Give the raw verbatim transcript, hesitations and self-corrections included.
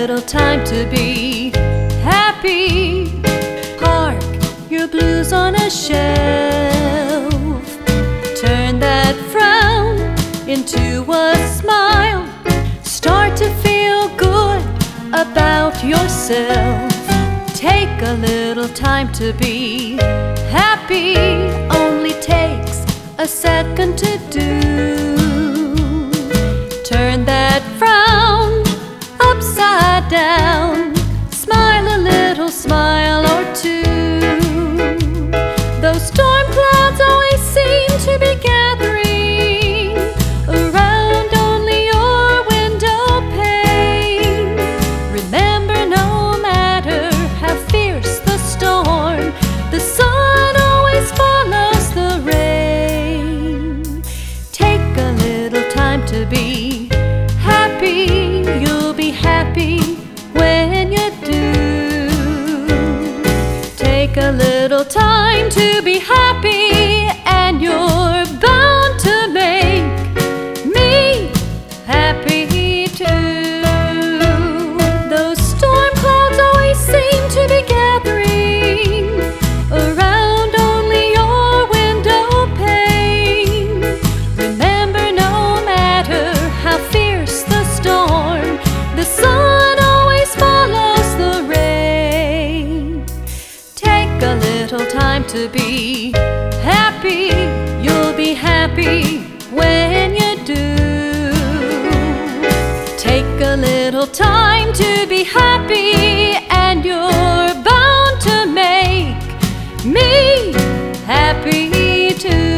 little time to be happy. Park your blues on a shelf. Turn that frown into a smile. Start to feel good about yourself. Take a little time to be happy. Only takes a second to do. Turn that frown upside down. Smile a little smile or two. Those storm clouds always seem to be gathering around only your window pane. Remember, no matter how fierce the storm, the sun always follows the rain. Take a little time to be happy. You'll be happy when you do. Take a little time to be happy, and you're bound to make me happy too. Those storm clouds always seem to be gathering around only your window pane. Remember, no matter how fierce the storm, the sun always follows the rain. Take a little time to be happy. You'll be happy when you do. Take a little time to be happy, and you're bound to make me happy too.